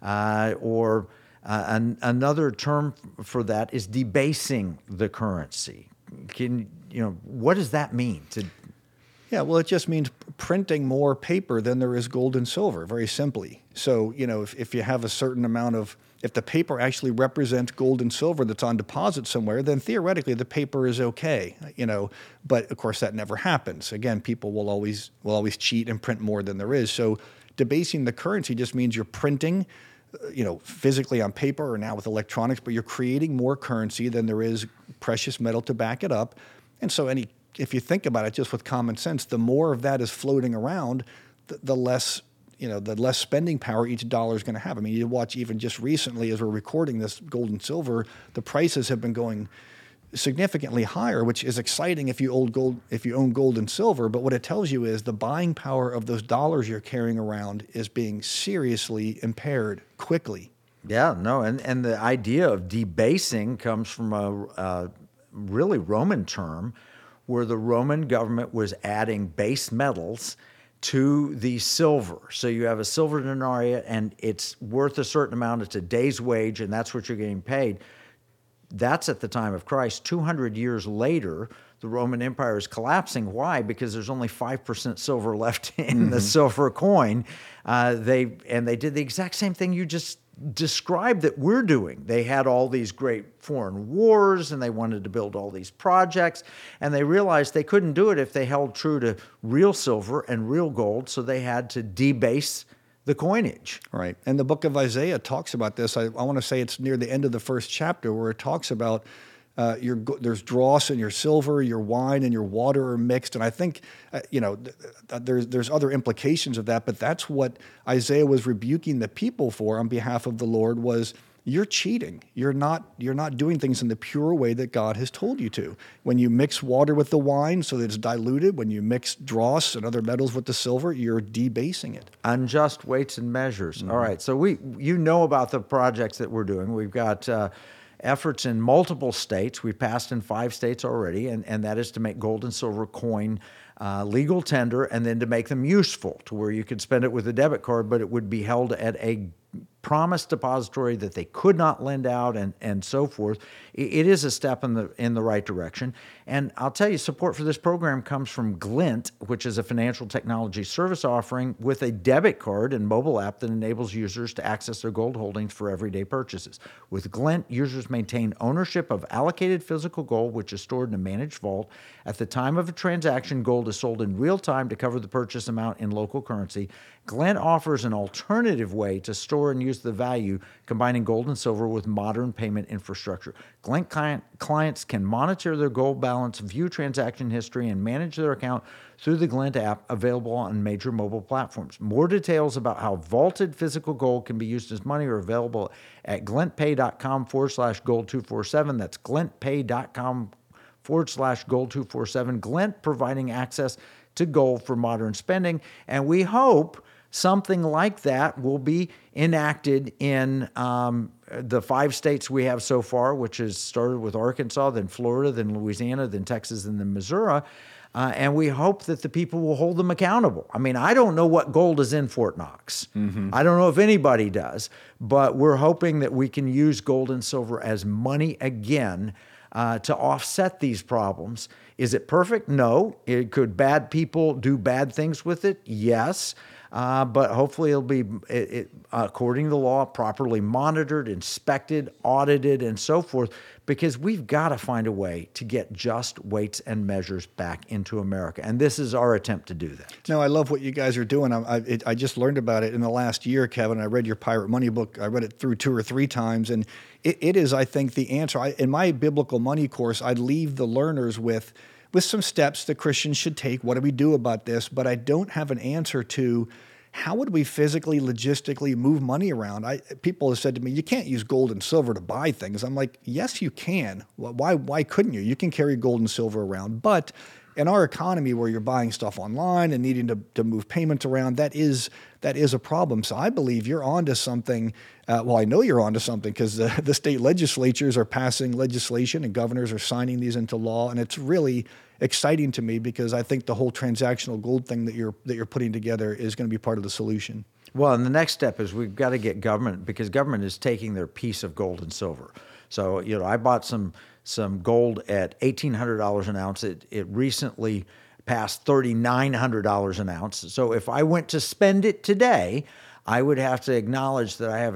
Another term for that is debasing the currency. What does that mean? Yeah, well, it just means printing more paper than there is gold and silver, very simply. So, if you have a certain amount of, if the paper actually represents gold and silver that's on deposit somewhere, then theoretically the paper is okay, But of course that never happens. Again, people will always cheat and print more than there is. So debasing the currency just means you're printing, physically on paper or now with electronics, but you're creating more currency than there is precious metal to back it up. And so if you think about it just with common sense, the more of that is floating around, the less spending power each dollar is going to have. I mean, you watch even just recently as we're recording this, gold and silver, the prices have been going significantly higher, which is exciting if you own gold and silver. But what it tells you is the buying power of those dollars you're carrying around is being seriously impaired quickly. Yeah, no, and the idea of debasing comes from a really Roman term, where the Roman government was adding base metals to the silver. So you have a silver denarius and it's worth a certain amount. It's a day's wage and that's what you're getting paid. That's at the time of Christ. 200 years later, the Roman Empire is collapsing. Why? Because there's only 5% silver left in the silver coin. They did the exact same thing you just described that we're doing. They had all these great foreign wars and they wanted to build all these projects, and they realized they couldn't do it if they held true to real silver and real gold, so they had to debase the coinage. Right. And the book of Isaiah talks about this. I want to say it's near the end of the first chapter where it talks about there's dross in your silver, your wine and your water are mixed. And I think, there's other implications of that, but that's what Isaiah was rebuking the people for on behalf of the Lord was, you're cheating. You're not doing things in the pure way that God has told you to. When you mix water with the wine so that it's diluted, when you mix dross and other metals with the silver, you're debasing it. Unjust weights and measures. All right. So you know about the projects that we're doing. We've got efforts in multiple states. We've passed in 5 states already, and that is to make gold and silver coin legal tender, and then to make them useful to where you could spend it with a debit card, but it would be held at a promised depository that they could not lend out, and so forth. It is a step in the right direction. And I'll tell you, support for this program comes from Glint, which is a financial technology service offering with a debit card and mobile app that enables users to access their gold holdings for everyday purchases. With Glint, users maintain ownership of allocated physical gold, which is stored in a managed vault. At the time of a transaction, gold is sold in real time to cover the purchase amount in local currency. Glint offers an alternative way to store and use the value, combining gold and silver with modern payment infrastructure. Glint clients can monitor their gold balance, view transaction history, and manage their account through the Glint app, available on major mobile platforms. More details about how vaulted physical gold can be used as money are available at glintpay.com/gold247. That's glintpay.com/gold247. Glint providing access to gold for modern spending. And we hope something like that will be enacted in the 5 states we have so far, which has started with Arkansas, then Florida, then Louisiana, then Texas, and then Missouri. And we hope that the people will hold them accountable. I mean, I don't know what gold is in Fort Knox. I don't know if anybody does, but we're hoping that we can use gold and silver as money again to offset these problems. Is it perfect? No. Could bad people do bad things with it? Yes. But hopefully it'll be, according to the law, properly monitored, inspected, audited, and so forth, because we've got to find a way to get just weights and measures back into America. And this is our attempt to do that. No, I love what you guys are doing. I just learned about it in the last year, Kevin. I read your Pirate Money book. I read it through 2 or 3 times, and it is, I think, the answer. In my biblical money course, I'd leave the learners with some steps that Christians should take. What do we do about this? But I don't have an answer to how would we physically, logistically move money around. People have said to me, you can't use gold and silver to buy things. I'm like, yes, you can. Why couldn't you? You can carry gold and silver around. But in our economy where you're buying stuff online and needing to move payments around, that is a problem. So I believe you're onto something. I know you're onto something because the state legislatures are passing legislation and governors are signing these into law, and it's really exciting to me because I think the whole transactional gold thing that you're putting together is going to be part of the solution. Well, and the next step is we've got to get government, because government is taking their piece of gold and silver. So, I bought some gold at $1,800 an ounce. It recently past $3,900 an ounce. So if I went to spend it today, I would have to acknowledge that I have a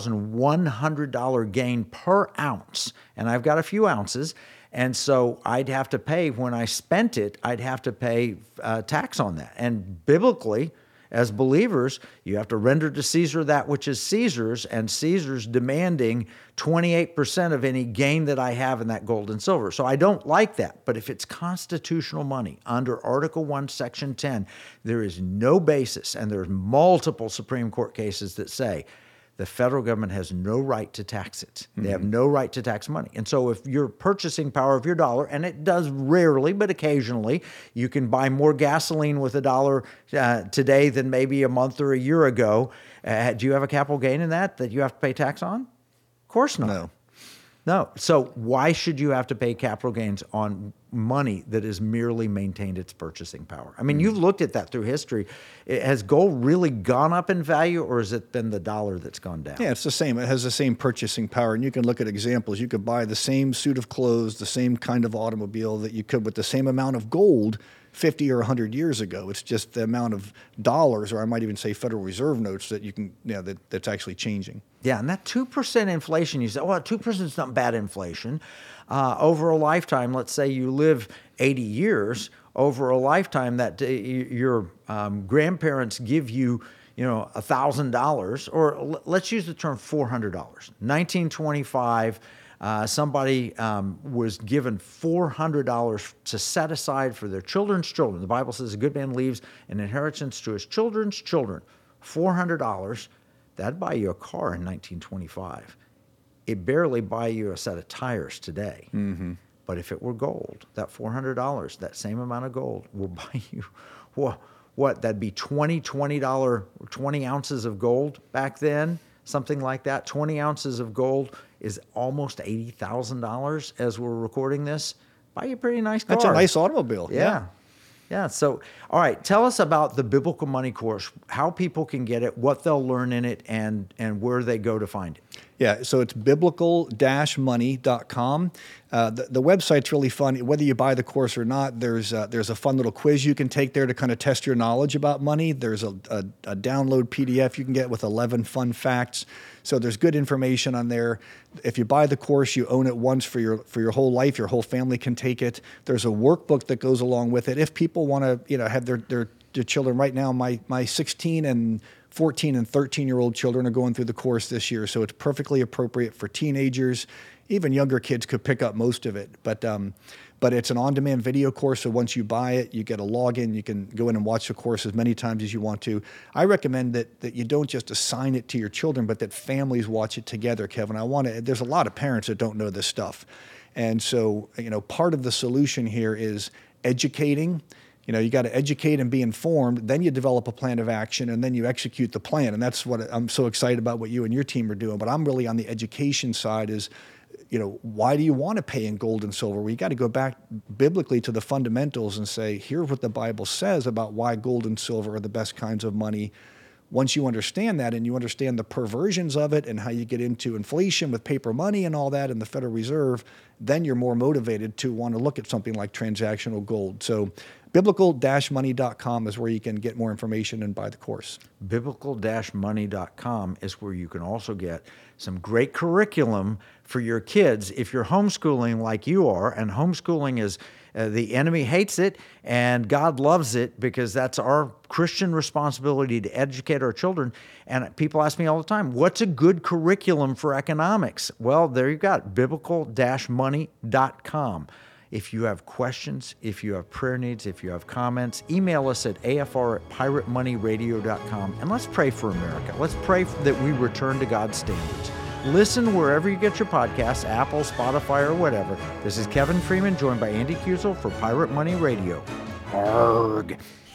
$2,100 gain per ounce, and I've got a few ounces. And so I'd have to pay, when I spent it, I'd have to pay tax on that. And biblically, as believers, you have to render to Caesar that which is Caesar's, and Caesar's demanding 28% of any gain that I have in that gold and silver. So I don't like that. But if it's constitutional money under Article 1, Section 10, there is no basis, and there's multiple Supreme Court cases that say the federal government has no right to tax it. They have no right to tax money. And so if your purchasing power of your dollar, and it does rarely, but occasionally, you can buy more gasoline with $1 today than maybe a month or a year ago. Do you have a capital gain in that you have to pay tax on? Of course not. No. So why should you have to pay capital gains on money that has merely maintained its purchasing power? I mean, you've looked at that through history. Has gold really gone up in value, or has it been the dollar that's gone down? Yeah, it's the same. It has the same purchasing power. And you can look at examples. You could buy the same suit of clothes, the same kind of automobile that you could with the same amount of gold 50 or 100 years ago. It's just the amount of dollars, or I might even say Federal Reserve notes, that you can, that's actually changing. Yeah, and that 2% inflation, you say, well, 2% is not bad inflation. Over a lifetime, let's say you live 80 years, over a lifetime that your grandparents give you, $1,000, or let's use the term $400. 1925, somebody was given $400 to set aside for their children's children. The Bible says a good man leaves an inheritance to his children's children. $400, that'd buy you a car in 1925. It barely buy you a set of tires today. But if it were gold, that $400, that same amount of gold will buy you, what? That'd be $20 ounces of gold back then, something like that. 20 ounces of gold is almost $80,000 as we're recording this. Buy you a pretty nice car. That's a nice automobile. Yeah. So, all right, tell us about the Biblical Money Course, how people can get it, what they'll learn in it, and where they go to find it. Yeah, so it's biblical-money.com. The website's really fun. Whether you buy the course or not, there's a fun little quiz you can take there to kind of test your knowledge about money. There's a download PDF you can get with 11 fun facts. So there's good information on there. If you buy the course, you own it once for your whole life. Your whole family can take it. There's a workbook that goes along with it. If people want to, have their children right now, my 16 and 14 and 13-year-old children are going through the course this year, so it's perfectly appropriate for teenagers. Even younger kids could pick up most of it. But it's an on-demand video course, so once you buy it, you get a login. You can go in and watch the course as many times as you want to. I recommend that you don't just assign it to your children, but that families watch it together, Kevin. There's a lot of parents that don't know this stuff. And so, part of the solution here is educating. You got to educate and be informed, then you develop a plan of action, and then you execute the plan. And that's what I'm so excited about what you and your team are doing. But I'm really on the education side is, why do you want to pay in gold and silver? Well, you got to go back biblically to the fundamentals and say, here's what the Bible says about why gold and silver are the best kinds of money. Once you understand that and you understand the perversions of it and how you get into inflation with paper money and all that and the Federal Reserve, then you're more motivated to want to look at something like transactional gold. So biblical-money.com is where you can get more information and buy the course. Biblical-money.com is where you can also get some great curriculum for your kids if you're homeschooling like you are. And homeschooling is, the enemy hates it and God loves it because that's our Christian responsibility to educate our children. And people ask me all the time, what's a good curriculum for economics? Well, there you got it, biblical-money.com. If you have questions, if you have prayer needs, if you have comments, email us at afr@piratemoneyradio.com, and let's pray for America. Let's pray that we return to God's standards. Listen wherever you get your podcasts, Apple, Spotify, or whatever. This is Kevin Freeman, joined by Andy Kuzel for Pirate Money Radio. Arrgh.